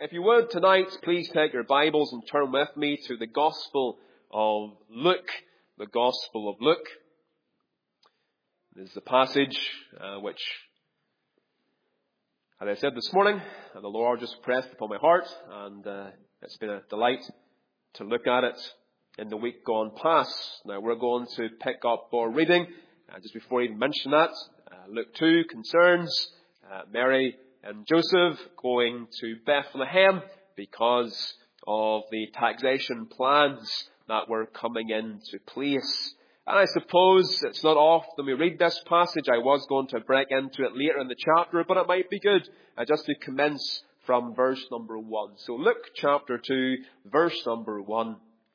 If you would tonight, please take your Bibles and turn with me to the Gospel of Luke. The Gospel of Luke. This is the passage which, as I said this morning, the Lord just pressed upon my heart, and it's been a delight to look at it in the week gone past. Now we're going to pick up our reading. Just before I even mention that, Luke 2 concerns Mary and Joseph going to Bethlehem because of the taxation plans that were coming into place. And I suppose it's not often we read this passage. I was going to break into it later in the chapter, but it might be good just to commence from verse number 1. So Luke chapter 2, verse number 1.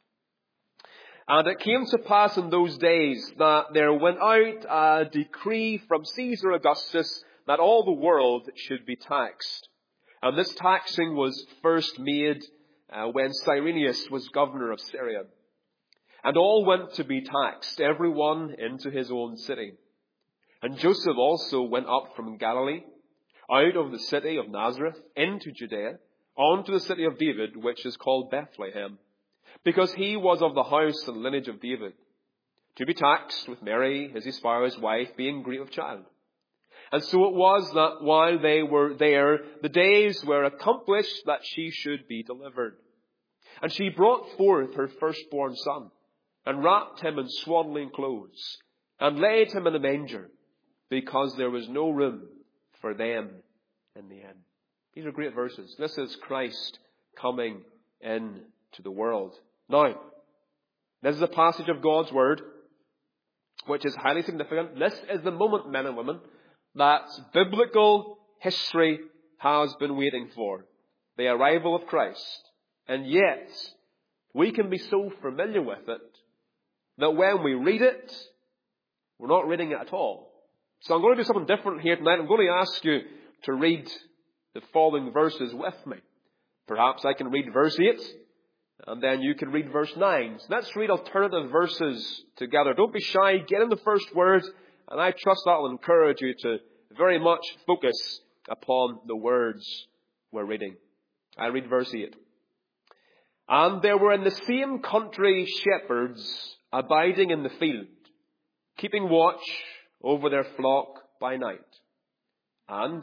And it came to pass in those days that there went out a decree from Caesar Augustus that all the world should be taxed. And this taxing was first made when Cyrenius was governor of Syria. And all went to be taxed, every one into his own city. And Joseph also went up from Galilee, out of the city of Nazareth, into Judea, unto the city of David, which is called Bethlehem, because he was of the house and lineage of David, to be taxed with Mary, his espoused wife, being great of child. And so it was that while they were there, the days were accomplished that she should be delivered. And she brought forth her firstborn son, and wrapped him in swaddling clothes, and laid him in a manger, because there was no room for them in the inn. These are great verses. This is Christ coming into the world. Now, this is a passage of God's Word, which is highly significant. This is the moment, men and women, that biblical history has been waiting for. The arrival of Christ. And yet, we can be so familiar with it that when we read it, we're not reading it at all. So I'm going to do something different here tonight. I'm going to ask you to read the following verses with me. Perhaps I can read verse 8, and then you can read verse 9. So let's read alternative verses together. Don't be shy. Get in the first word, and I trust that will encourage you to very much focus upon the words we're reading. I read verse 8. And there were in the same country shepherds abiding in the field, keeping watch over their flock by night. And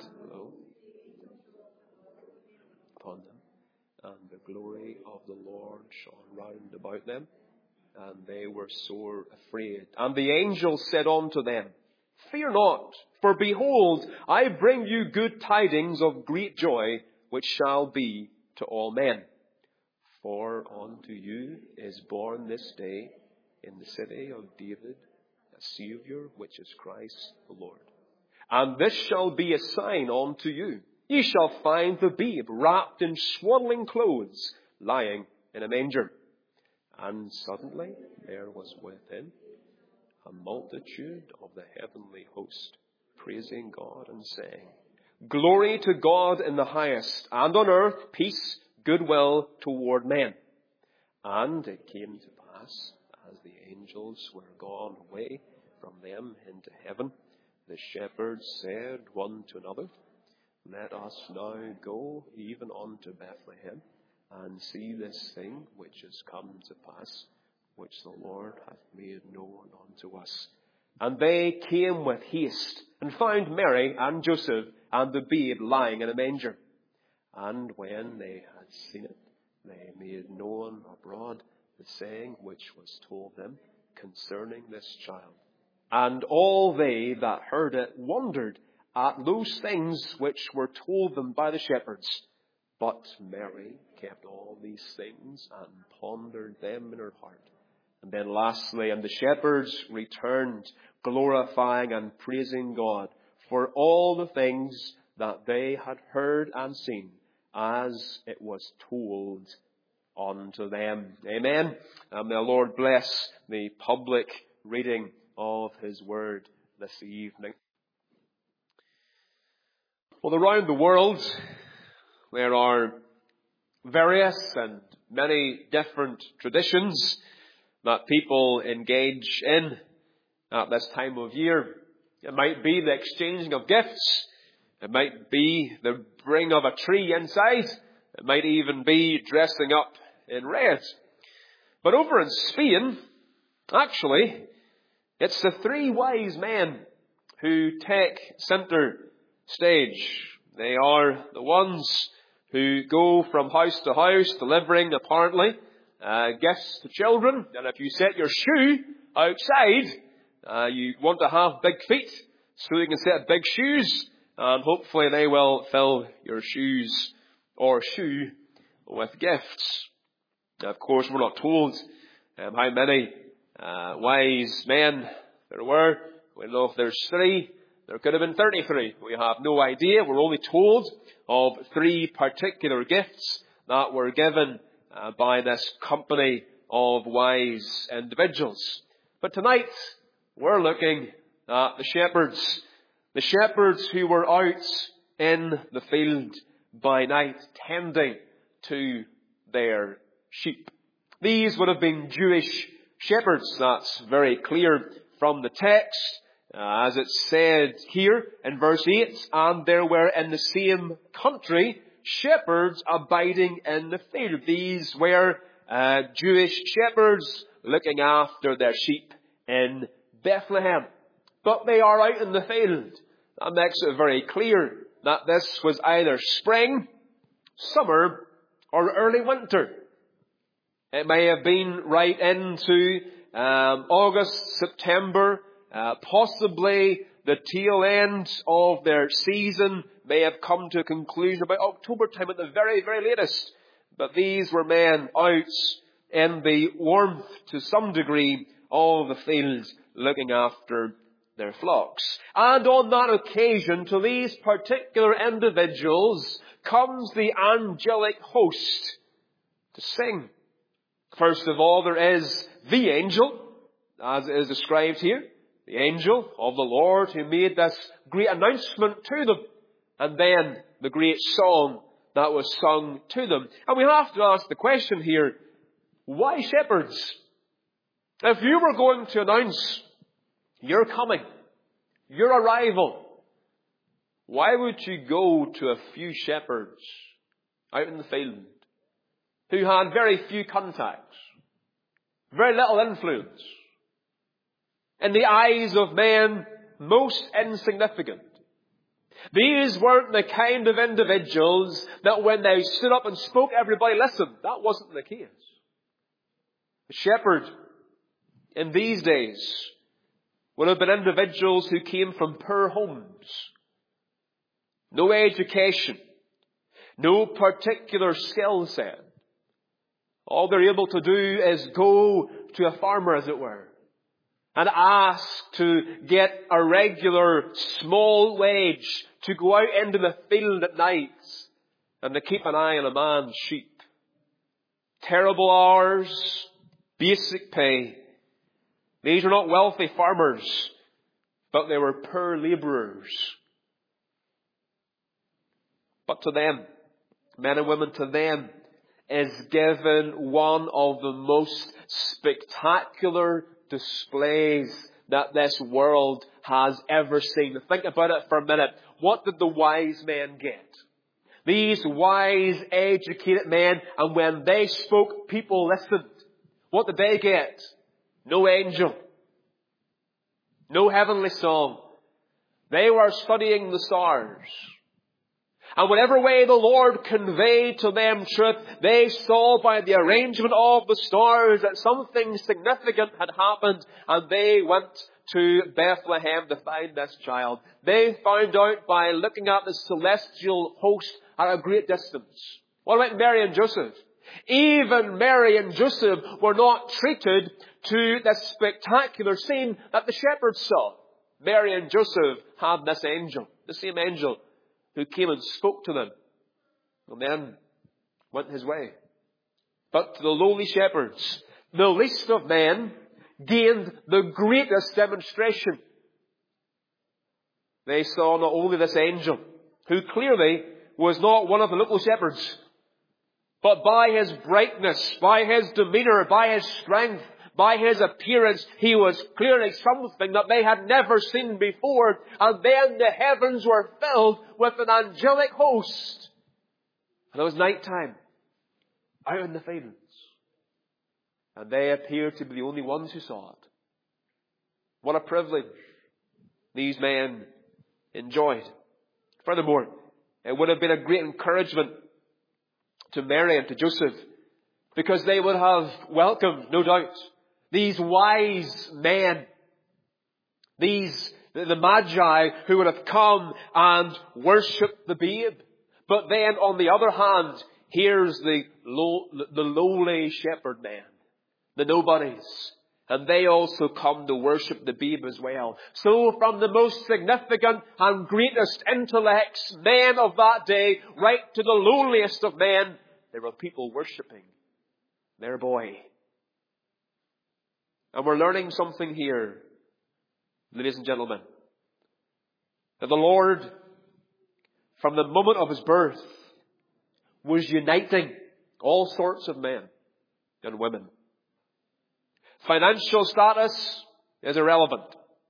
upon them, and the glory of the Lord shone round about them, and they were sore afraid. And the angel said unto them, Fear not, for behold, I bring you good tidings of great joy, which shall be to all men. For unto you is born this day in the city of David a Saviour, which is Christ the Lord. And this shall be a sign unto you. Ye shall find the babe wrapped in swaddling clothes, lying in a manger. And suddenly there was with him a multitude of the heavenly host, praising God and saying, Glory to God in the highest, and on earth peace, goodwill toward men. And it came to pass, as the angels were gone away from them into heaven, the shepherds said one to another, Let us now go even unto Bethlehem, and see this thing which is come to pass, which the Lord hath made known unto us. And they came with haste, and found Mary and Joseph, and the babe lying in a manger. And when they had seen it, they made known abroad the saying which was told them concerning this child. And all they that heard it wondered at those things which were told them by the shepherds. But Mary kept all these things and pondered them in her heart. And then lastly, and the shepherds returned, glorifying and praising God for all the things that they had heard and seen, as it was told unto them. Amen. And may the Lord bless the public reading of His Word this evening. Well, around the world, there are various and many different traditions that people engage in at this time of year. It might be the exchanging of gifts. It might be the bring of a tree inside. It might even be dressing up in red. But over in Spain, actually, it's the three wise men who take center stage. They are the ones who go from house to house delivering, apparently, gifts to children. And if you set your shoe outside, you want to have big feet so you can set big shoes, and hopefully they will fill your shoes or shoe with gifts. Now, of course, we're not told how many wise men there were. We know if there's 3, there could have been 33. We have no idea. We're only told of 3 particular gifts that were given by this company of wise individuals. But tonight, we're looking at the shepherds who were out in the field by night tending to their sheep. These would have been Jewish shepherds. That's very clear from the text. As it said here in verse 8, and there were in the same country shepherds abiding in the field. These were Jewish shepherds looking after their sheep in Bethlehem. But they are out in the field. That makes it very clear that this was either spring, summer, or early winter. It may have been right into August, September, possibly the tail end of their season may have come to a conclusion about October time at the very, very latest. But these were men out in the warmth to some degree of the fields looking after their flocks. And on that occasion, to these particular individuals comes the angelic host to sing. First of all, there is the angel, as is described here. The angel of the Lord who made this great announcement to them. And then the great song that was sung to them. And we have to ask the question here, why shepherds? If you were going to announce your coming, your arrival, why would you go to a few shepherds out in the field who had very few contacts, very little influence? In the eyes of men, most insignificant. These weren't the kind of individuals that when they stood up and spoke, everybody listened. That wasn't the case. A shepherd in these days would have been individuals who came from poor homes. No education. No particular skill set. All they're able to do is go to a farmer, as it were, and ask to get a regular small wage to go out into the field at night and to keep an eye on a man's sheep. Terrible hours, basic pay. These were not wealthy farmers, but they were poor labourers. But to them, men and women, to them is given one of the most spectacular displays that this world has ever seen. Think about it for a minute. What did the wise men get? These wise, educated men, and when they spoke, people listened. What did they get? No angel. No heavenly song. They were studying the stars. And whatever way the Lord conveyed to them truth, they saw by the arrangement of the stars that something significant had happened, and they went to Bethlehem to find this child. They found out by looking at the celestial host at a great distance. What about Mary and Joseph? Even Mary and Joseph were not treated to this spectacular scene that the shepherds saw. Mary and Joseph had this angel, the same angel, who came and spoke to them, and then went his way. But the lowly shepherds, the least of men, gained the greatest demonstration. They saw not only this angel, who clearly was not one of the local shepherds, but by his brightness, by his demeanour, by his strength, by his appearance, he was clearly something that they had never seen before. And then the heavens were filled with an angelic host. And it was night time, out in the fields. And they appeared to be the only ones who saw it. What a privilege these men enjoyed. Furthermore, it would have been a great encouragement to Mary and to Joseph, because they would have welcomed, no doubt, these wise men, the Magi who would have come and worshipped the babe. But then, on the other hand, here's the lowly shepherd men, the nobodies. And they also come to worship the babe as well. So from the most significant and greatest intellects, men of that day, right to the lowliest of men, there were people worshipping their boy. And we're learning something here, ladies and gentlemen, that the Lord, from the moment of His birth, was uniting all sorts of men and women. Financial status is irrelevant.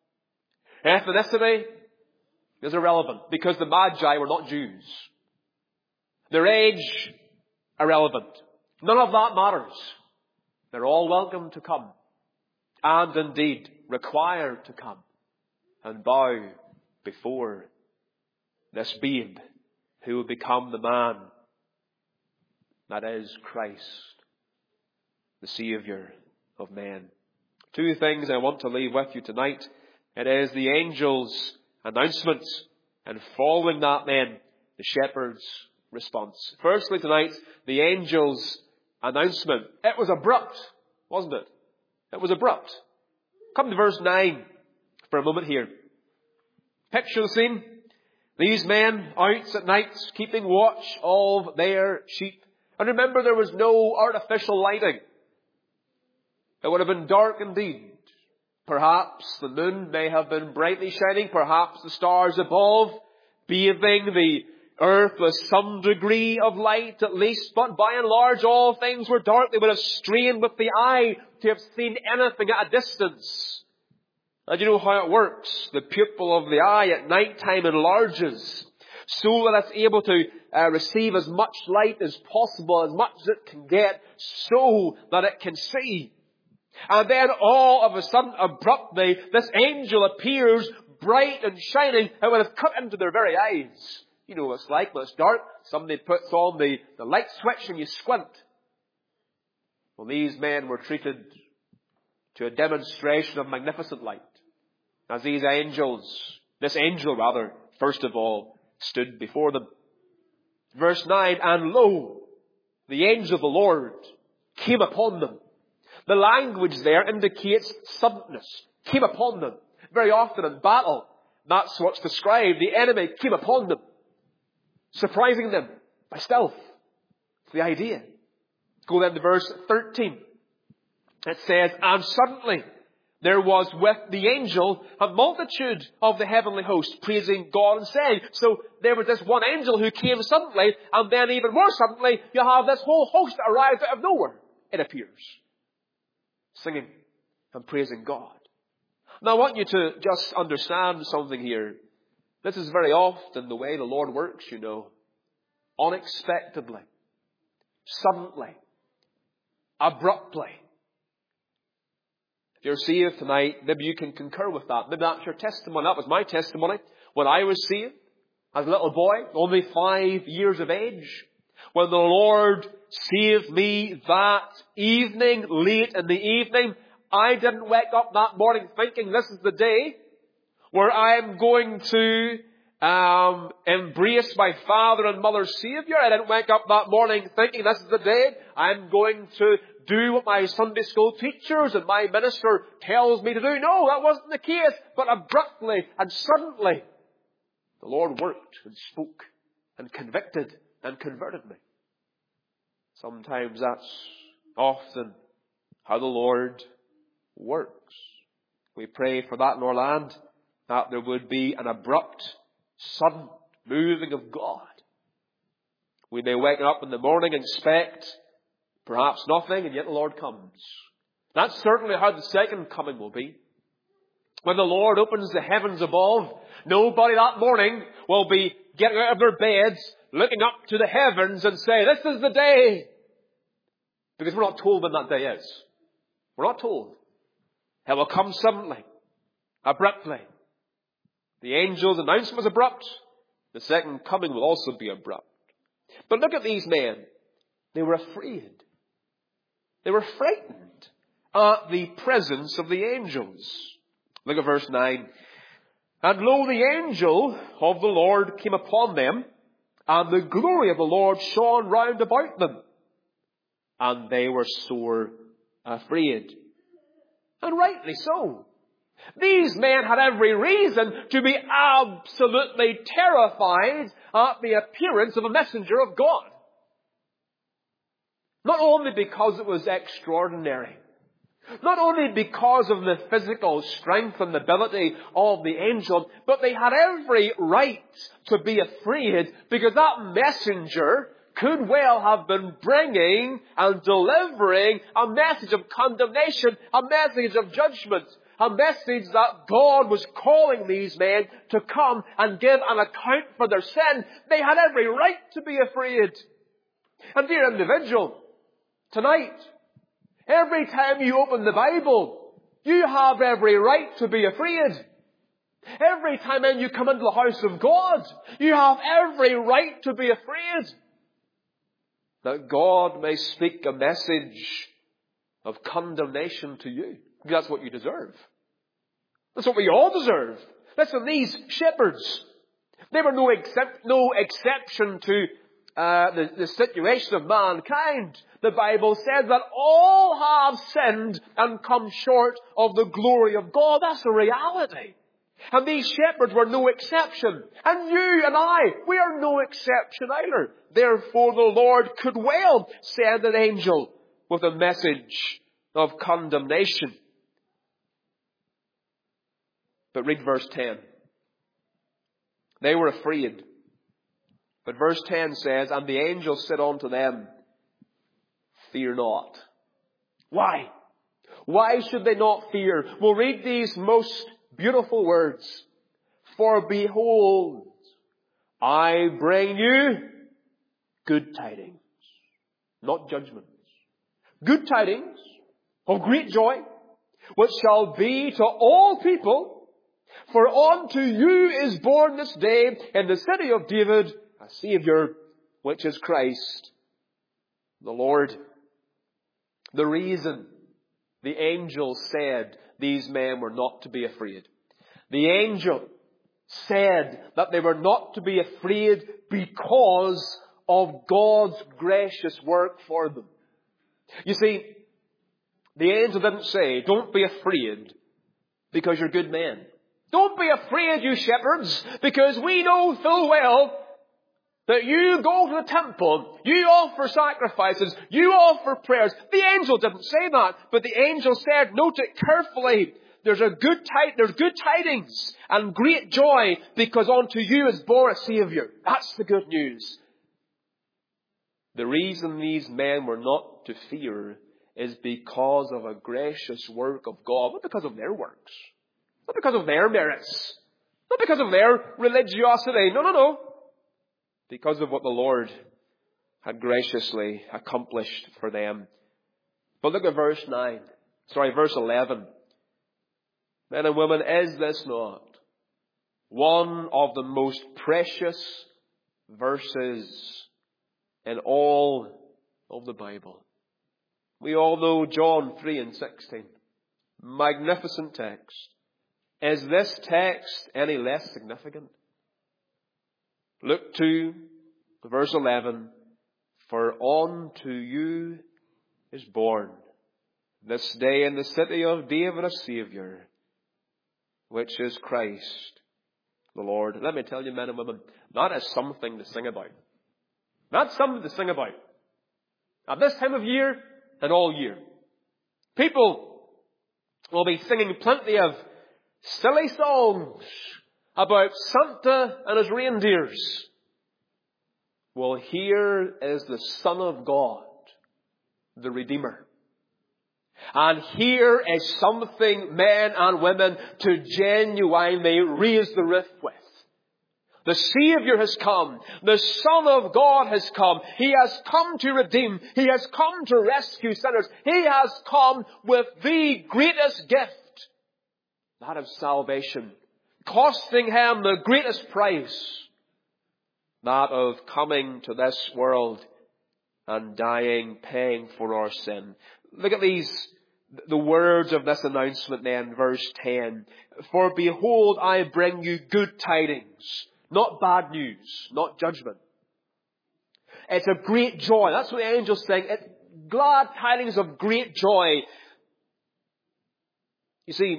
Ethnicity is irrelevant, because the Magi were not Jews. Their age, irrelevant. None of that matters. They're all welcome to come, and indeed required to come and bow before this babe who will become the man that is Christ, the Saviour of men. Two things I want to leave with you tonight. It is the angel's announcement, and following that then, the shepherd's response. Firstly tonight, the angel's announcement. It was abrupt, wasn't it? It was abrupt. Come to verse 9 for a moment here. Picture the scene. These men out at night keeping watch of their sheep. And remember, there was no artificial lighting. It would have been dark indeed. Perhaps the moon may have been brightly shining. Perhaps the stars above bathing the earth with some degree of light at least. But by and large, all things were dark. They would have strained with the eye to have seen anything at a distance. And you know how it works. The pupil of the eye at night time enlarges so that it's able to receive as much light as possible, as much as it can get, so that it can see. And then all of a sudden, abruptly, this angel appears bright and shining. It would have cut into their very eyes. You know what it's like when it's dark. Somebody puts on the light switch and you squint. Well, these men were treated to a demonstration of magnificent light, as this angel rather, first of all, stood before them. Verse 9, and lo, the angel of the Lord came upon them. The language there indicates suddenness. Came upon them. Very often in battle, that's what's described. The enemy came upon them, surprising them by stealth. It's the idea. Go then to verse 13. It says, and suddenly there was with the angel a multitude of the heavenly host praising God and saying. So there was this one angel who came suddenly, and then even more suddenly, you have this whole host that arrived out of nowhere, it appears, singing and praising God. Now I want you to just understand something here. This is very often the way the Lord works, you know. Unexpectedly, suddenly, abruptly. If you're saved tonight, maybe you can concur with that. Maybe that's your testimony. That was my testimony when I was saved as a little boy, only 5 years of age. When the Lord saved me that evening, late in the evening, I didn't wake up that morning thinking this is the day where I am going to embrace my father and mother's Saviour. I didn't wake up that morning thinking this is the day I'm going to do what my Sunday school teachers and my minister tells me to do. No, that wasn't the case. But abruptly and suddenly, the Lord worked and spoke and convicted and converted me. Sometimes that's often how the Lord works. We pray for that in our land, that there would be an abrupt, sudden moving of God. We may wake up in the morning and expect perhaps nothing, and yet the Lord comes. That's certainly how the second coming will be. When the Lord opens the heavens above, nobody that morning will be getting out of their beds looking up to the heavens and say, this is the day. Because we're not told when that day is. We're not told. It will come suddenly, abruptly. The angel's announcement was abrupt. The second coming will also be abrupt. But look at these men. They were afraid. They were frightened at the presence of the angels. Look at verse 9. And lo, the angel of the Lord came upon them, and the glory of the Lord shone round about them. And they were sore afraid. And rightly so. These men had every reason to be absolutely terrified at the appearance of a messenger of God. Not only because it was extraordinary, not only because of the physical strength and ability of the angel, but they had every right to be afraid because that messenger could well have been bringing and delivering a message of condemnation, a message of judgment, a message that God was calling these men to come and give an account for their sin. They had every right to be afraid. And dear individual, tonight, every time you open the Bible, you have every right to be afraid. Every time you come into the house of God, you have every right to be afraid. That God may speak a message of condemnation to you. That's what you deserve. That's what we all deserve. Listen, these shepherds, they were no exception to the situation of mankind. The Bible says that all have sinned and come short of the glory of God. That's a reality. And these shepherds were no exception. And you and I, we are no exception either. Therefore the Lord could well send an angel with a message of condemnation. But read verse 10. They were afraid. But verse 10 says, and the angel said unto them, fear not. Why? Why should they not fear? We'll read these most beautiful words. For behold, I bring you good tidings, not judgments. Good tidings of great joy, which shall be to all people. For unto you is born this day in the city of David a Saviour, which is Christ the Lord. The reason the angel said these men were not to be afraid. The angel said that they were not to be afraid because of God's gracious work for them. You see, the angel didn't say, don't be afraid because you're good men. Don't be afraid, you shepherds, because we know full well that you go to the temple, you offer sacrifices, you offer prayers. The angel didn't say that, but the angel said, note it carefully, there's good tidings and great joy because unto you is born a Saviour. That's the good news. The reason these men were not to fear is because of a gracious work of God, not because of their works, not because of their merits, not because of their religiosity. No. Because of what the Lord had graciously accomplished for them. But look at verse 11. Men and women, is this not one of the most precious verses in all of the Bible? We all know John 3:16. Magnificent text. Is this text any less significant? Look to verse 11. For unto you is born this day in the city of David a Saviour, which is Christ the Lord. Let me tell you, men and women, that is something to sing about. That's something to sing about. At this time of year and all year. People will be singing plenty of silly songs about Santa and his reindeers. Well, here is the Son of God, the Redeemer. And here is something men and women to genuinely raise the roof with. The Savior has come. The Son of God has come. He has come to redeem. He has come to rescue sinners. He has come with the greatest gift, that of salvation, costing Him the greatest price, that of coming to this world and dying, paying for our sin. Look at the words of this announcement then, verse 10. For behold, I bring you good tidings, not bad news, not judgment. It's a great joy. That's what the angel's saying. It's glad tidings of great joy. You see,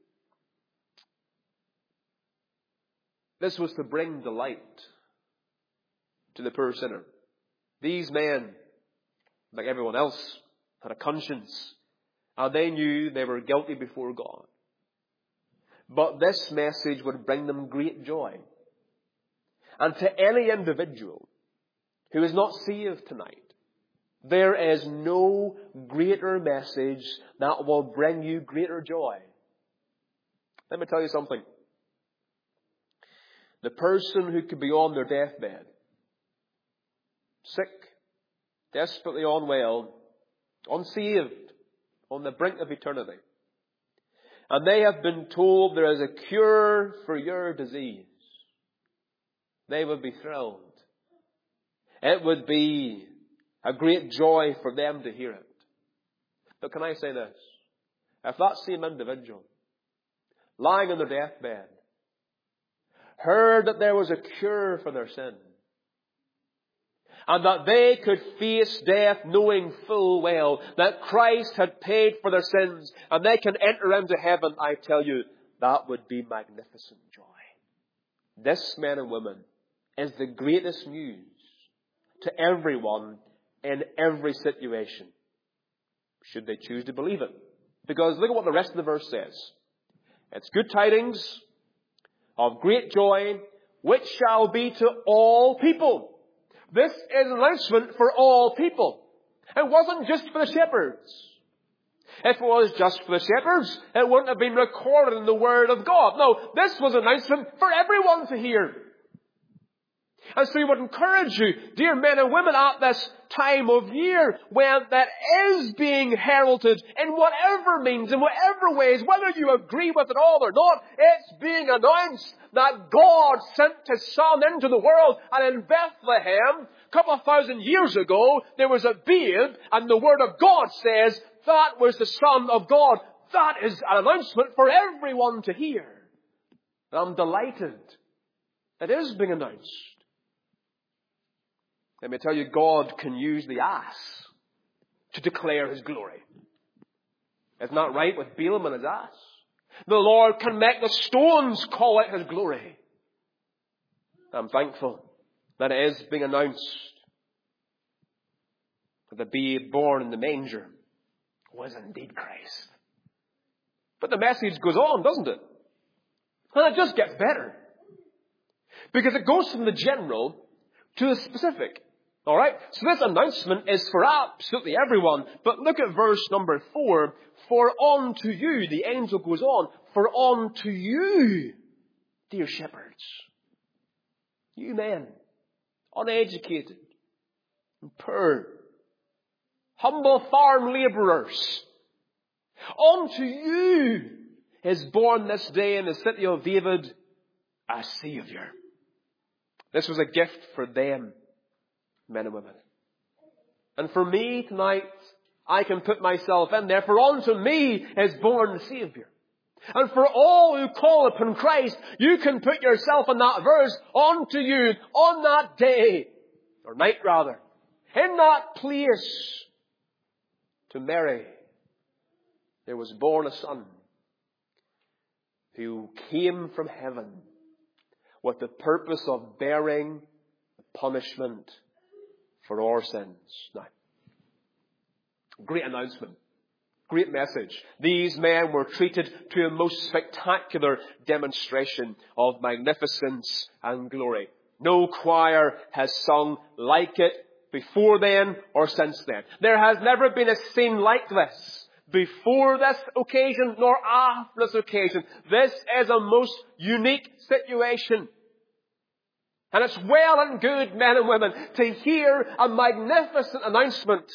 this was to bring delight to the poor sinner. These men, like everyone else, had a conscience, and they knew they were guilty before God. But this message would bring them great joy. And to any individual who is not saved tonight, there is no greater message that will bring you greater joy. Let me tell you something. The person who could be on their deathbed, sick, desperately unwell, unsaved, on the brink of eternity, and they have been told there is a cure for your disease, they would be thrilled. It would be a great joy for them to hear it. But can I say this? If that same individual, lying on their deathbed, heard that there was a cure for their sin, and that they could face death knowing full well that Christ had paid for their sins and they can enter into heaven, I tell you, that would be magnificent joy. This, men and women, is the greatest news to everyone in every situation, should they choose to believe it. Because look at what the rest of the verse says. It's good tidings of great joy, which shall be to all people. This is an announcement for all people. It wasn't just for the shepherds. If it was just for the shepherds, it wouldn't have been recorded in the Word of God. No, this was an announcement for everyone to hear. And so we would encourage you, dear men and women, at this time of year when that is being heralded in whatever means, in whatever ways, whether you agree with it all or not, it's being announced that God sent His Son into the world, and in Bethlehem, a couple of thousand years ago, there was a babe, and the Word of God says that was the Son of God. That is an announcement for everyone to hear. And I'm delighted it is being announced. Let me tell you, God can use the ass to declare His glory. Isn't that right with Balaam and his ass? The Lord can make the stones call out His glory. I'm thankful that it is being announced that the babe born in the manger was indeed Christ. But the message goes on, doesn't it? And it just gets better. Because it goes from the general to the specific. Alright? So this announcement is for absolutely everyone. But look at verse number 4. For unto you, the angel goes on, for unto you, dear shepherds, you men, uneducated and poor, humble farm labourers, unto you is born this day in the city of David a Saviour. This was a gift for them, men and women. And for me tonight, I can put myself in there. For unto me is born the Saviour. And for all who call upon Christ, you can put yourself in that verse. Unto you, on that day, or night rather, in that place, to Mary, there was born a Son who came from heaven with the purpose of bearing the punishment for our sins. Now, great announcement. Great message. These men were treated to a most spectacular demonstration of magnificence and glory. No choir has sung like it before then or since then. There has never been a scene like this before this occasion nor after this occasion. This is a most unique situation. And it's well and good, men and women, to hear a magnificent announcement.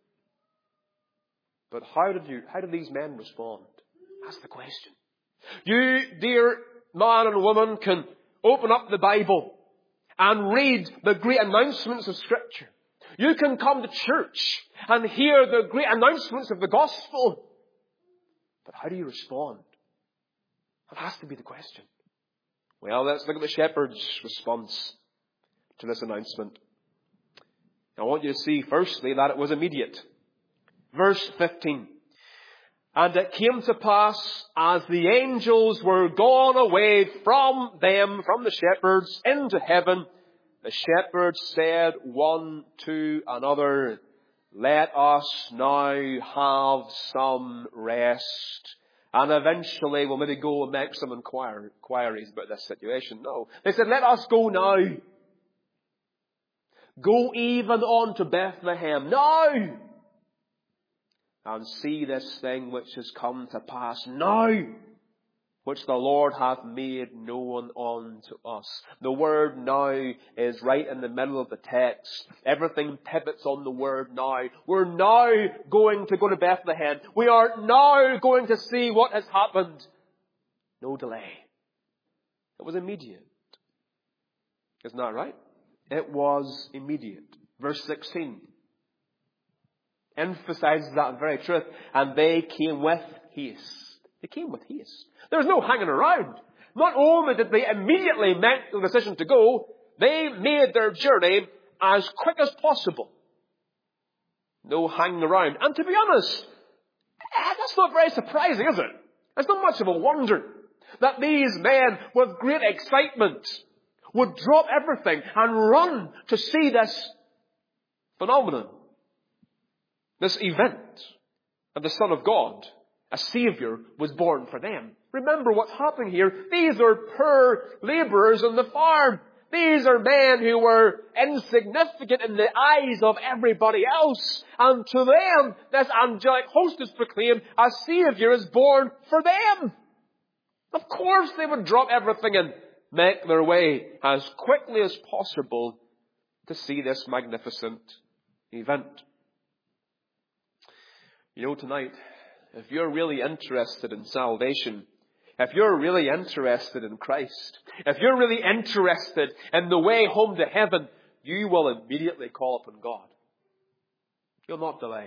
But how did these men respond? That's the question. You, dear man and woman, can open up the Bible and read the great announcements of Scripture. You can come to church and hear the great announcements of the gospel. But how do you respond? That has to be the question. Well, let's look at the shepherd's response to this announcement. I want you to see, firstly, that it was immediate. Verse 15. And it came to pass, as the angels were gone away from them, from the shepherds, into heaven, the shepherds said one to another, let us now have some rest. And eventually we'll maybe go and make some inquiries about this situation. No. They said, let us go now. Go even on to Bethlehem now. And see this thing which has come to pass now, which the Lord hath made known unto us. The word now is right in the middle of the text. Everything pivots on the word now. We're now going to go to Bethlehem. We are now going to see what has happened. No delay. It was immediate. Isn't that right? It was immediate. Verse 16 emphasizes that very truth. And they came with haste. They came with haste. There was no hanging around. Not only did they immediately make the decision to go, they made their journey as quick as possible. No hanging around. And to be honest, that's not very surprising, is it? It's not much of a wonder that these men, with great excitement, would drop everything and run to see this phenomenon. This event of the Son of God, a Saviour, was born for them. Remember what's happening here. These are poor labourers on the farm. These are men who were insignificant in the eyes of everybody else. And to them, this angelic host is proclaimed, a Saviour is born for them. Of course they would drop everything and make their way as quickly as possible to see this magnificent event. You know, tonight, if you're really interested in salvation, if you're really interested in Christ, if you're really interested in the way home to heaven, you will immediately call upon God. You'll not delay.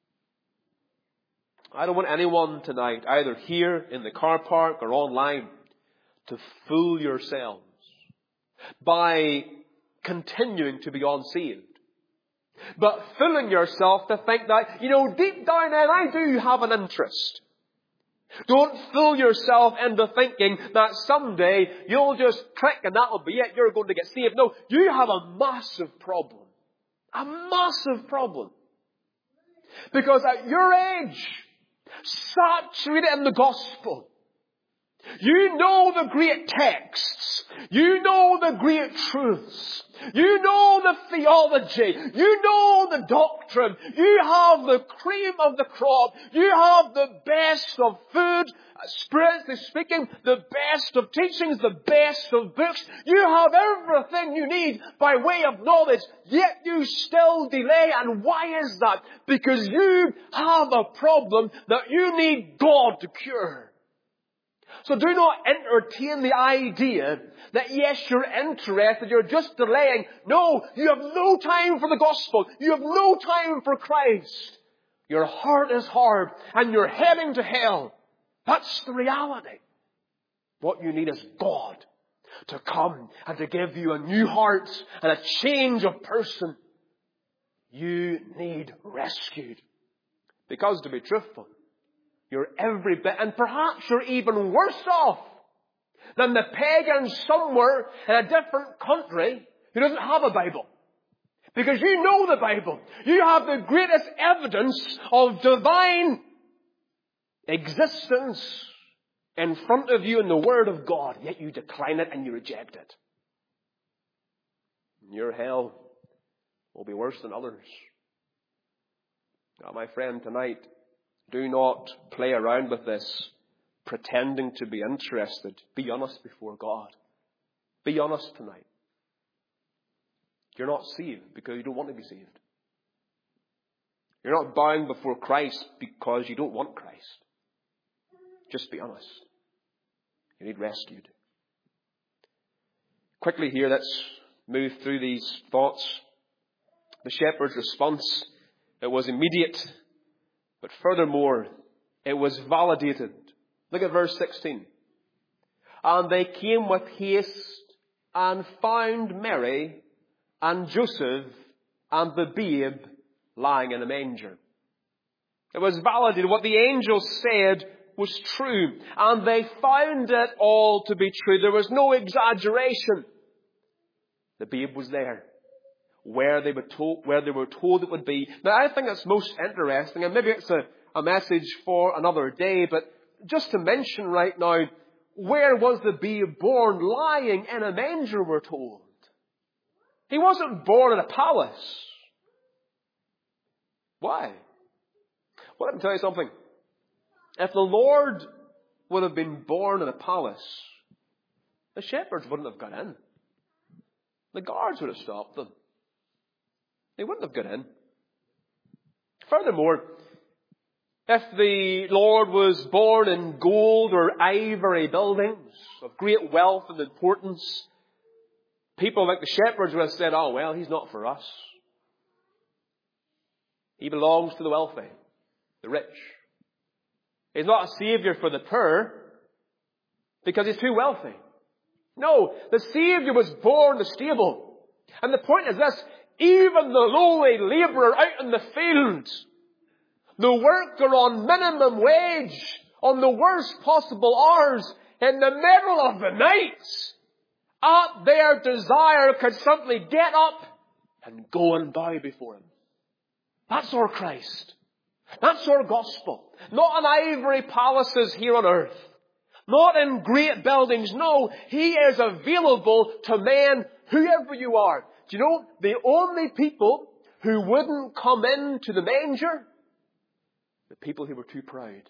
I don't want anyone tonight, either here in the car park or online, to fool yourselves by continuing to be unsaved. But fooling yourself to think that, deep down in, I do have an interest. Don't fool yourself into thinking that someday you'll just click and that'll be it. You're going to get saved. No, you have a massive problem. A massive problem. Because at your age, saturated in the gospel, you know the great texts. You know the great truths. You know the theology. You know the doctrine. You have the cream of the crop. You have the best of food, spiritually speaking, the best of teachings, the best of books. You have everything you need by way of knowledge, yet you still delay. And why is that? Because you have a problem that you need God to cure. So do not entertain the idea that yes, you're interested, you're just delaying. No, you have no time for the gospel. You have no time for Christ. Your heart is hard and you're heading to hell. That's the reality. What you need is God to come and to give you a new heart and a change of person. You need rescued. Because to be truthful, you're every bit, and perhaps you're even worse off than the pagan somewhere in a different country who doesn't have a Bible. Because you know the Bible. You have the greatest evidence of divine existence in front of you in the Word of God, yet you decline it and you reject it. Your hell will be worse than others. Now, my friend, tonight, do not play around with this, pretending to be interested. Be honest before God. Be honest tonight. You're not saved because you don't want to be saved. You're not bowing before Christ because you don't want Christ. Just be honest. You need rescued. Quickly here, let's move through these thoughts. The shepherd's response, it was immediate, but furthermore, it was validated. Look at verse 16. And they came with haste and found Mary and Joseph and the babe lying in a manger. It was validated. What the angel said was true. And they found it all to be true. There was no exaggeration. The babe was there. Where they were told it would be. Now I think that's most interesting, and maybe it's a message for another day, but just to mention right now, where was the babe born? Lying in a manger, we're told. He wasn't born in a palace. Why? Well, let me tell you something. If the Lord would have been born in a palace, the shepherds wouldn't have got in. The guards would have stopped them. They wouldn't have got in. Furthermore, if the Lord was born in gold or ivory buildings of great wealth and importance, people like the shepherds would have said, oh, well, he's not for us. He belongs to the wealthy, the rich. He's not a saviour for the poor because he's too wealthy. No, the Saviour was born in the stable. And the point is this, even the lowly labourer out in the fields, the worker on minimum wage, on the worst possible hours, in the middle of the night, at their desire could simply get up and go and bow before Him. That's our Christ. That's our gospel. Not in ivory palaces here on earth. Not in great buildings. No, He is available to men, whoever you are. Do you know, the only people who wouldn't come into the manger, the people who were too proud.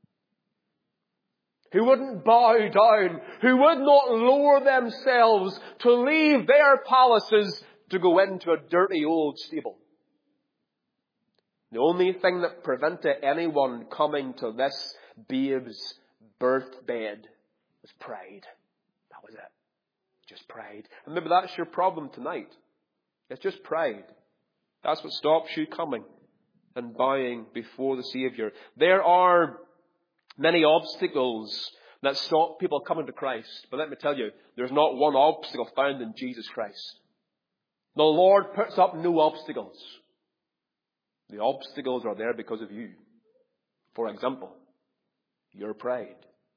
Who wouldn't bow down. Who would not lower themselves to leave their palaces to go into a dirty old stable. The only thing that prevented anyone coming to this babe's birth bed was pride. That was it. Just pride. And maybe that's your problem tonight. It's just pride. That's what stops you coming and bowing before the Saviour. There are many obstacles that stop people coming to Christ. But let me tell you, there's not one obstacle found in Jesus Christ. The Lord puts up no obstacles. The obstacles are there because of you. For example, your pride.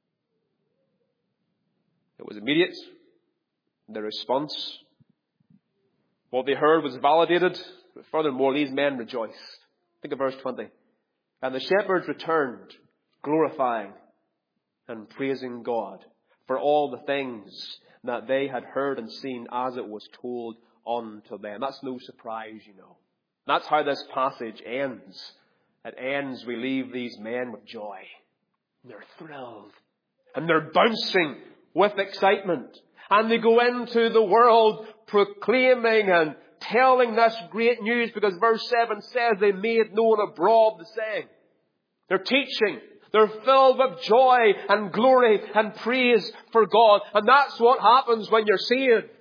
It was immediate. The response. What they heard was validated. But furthermore, these men rejoiced. Think of verse 20. And the shepherds returned, glorifying and praising God for all the things that they had heard and seen as it was told unto them. That's no surprise, you know. That's how this passage ends. It ends, we leave these men with joy. They're thrilled. And they're bouncing with excitement. And they go into the world proclaiming and telling this great news, because verse 7 says they made known abroad the saying. They're teaching. They're filled with joy and glory and praise for God. And that's what happens when you're saved.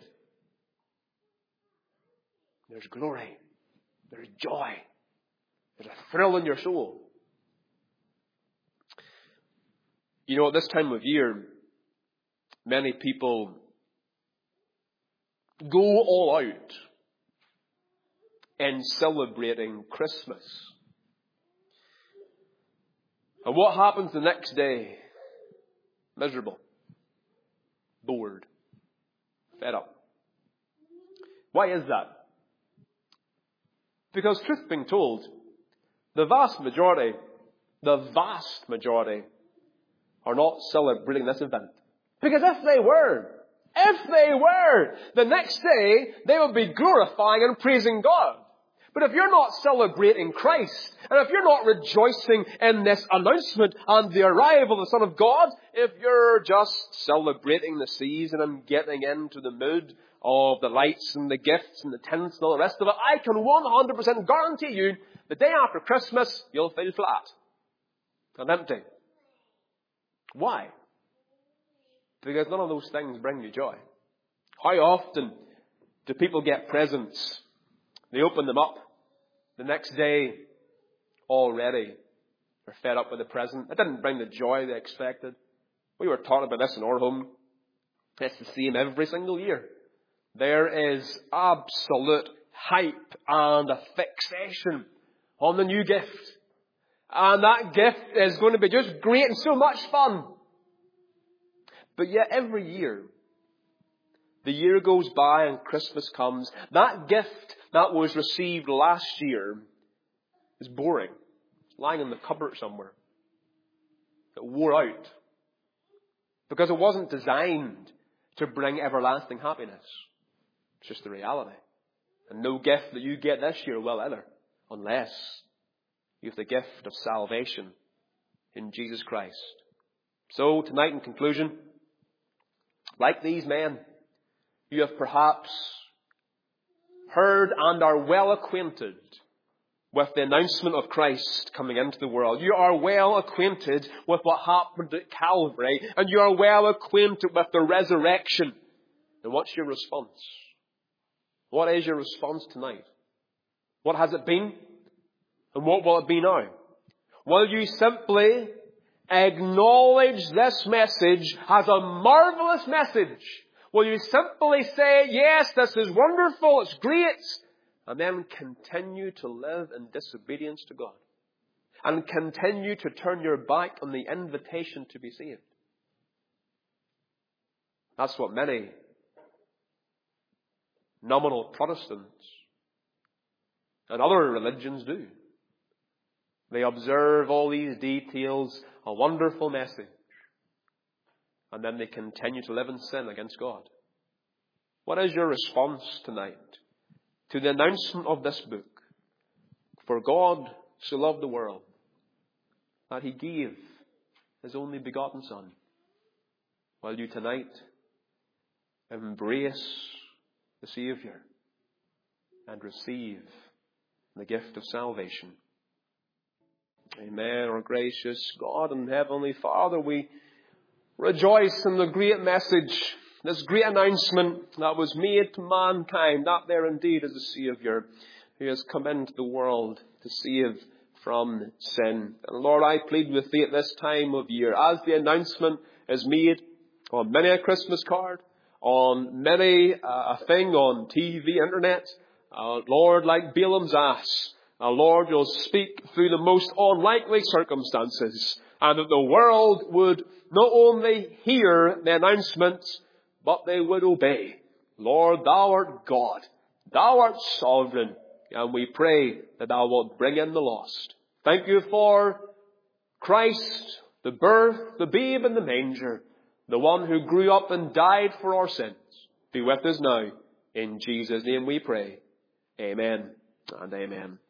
There's glory. There's joy. There's a thrill in your soul. You know, at this time of year, many people go all out in celebrating Christmas. And what happens the next day? Miserable. Bored. Fed up. Why is that? Because truth being told, the vast majority are not celebrating this event. Because if they were, the next day they would be glorifying and praising God. But if you're not celebrating Christ, and if you're not rejoicing in this announcement and the arrival of the Son of God, if you're just celebrating the season and getting into the mood of the lights and the gifts and the tents and all the rest of it, I can 100% guarantee you the day after Christmas, you'll feel flat and empty. Why? Because none of those things bring you joy. How often do people get presents? They open them up. The next day, already, they're fed up with the present. It didn't bring the joy they expected. We were taught about this in our home. It's the same every single year. There is absolute hype and a fixation on the new gift. And that gift is going to be just great and so much fun. But yet every year, the year goes by and Christmas comes. That gift that was received last year is boring. It's lying in the cupboard somewhere. It wore out. Because it wasn't designed to bring everlasting happiness. It's just the reality. And no gift that you get this year will either. Unless you have the gift of salvation in Jesus Christ. So tonight in conclusion, like these men, you have perhaps heard and are well acquainted with the announcement of Christ coming into the world. You are well acquainted with what happened at Calvary, and you are well acquainted with the resurrection. And what's your response? What is your response tonight? What has it been? And what will it be now? Will you simply acknowledge this message as a marvelous message? Will you simply say, yes, this is wonderful, it's great, and then continue to live in disobedience to God? And continue to turn your back on the invitation to be saved? That's what many nominal Protestants and other religions do. They observe all these details, a wonderful message, and then they continue to live in sin against God. What is your response tonight to the announcement of this book? For God so loved the world that He gave His only begotten Son. Will you tonight embrace the Saviour and receive the gift of salvation? Amen. Our gracious God and Heavenly Father, we rejoice in the great message, this great announcement that was made to mankind, that there indeed is a Saviour who has come into the world to save from sin. And Lord, I plead with Thee at this time of year, as the announcement is made on many a Christmas card, on many a thing on TV, internet, Lord, like Balaam's ass, Lord, You'll speak through the most unlikely circumstances, and that the world would not only hear the announcement, but they would obey. Lord, Thou art God. Thou art sovereign. And we pray that Thou wilt bring in the lost. Thank You for Christ, the birth, the babe in the manger, the one who grew up and died for our sins. Be with us now. In Jesus' name we pray. Amen and amen.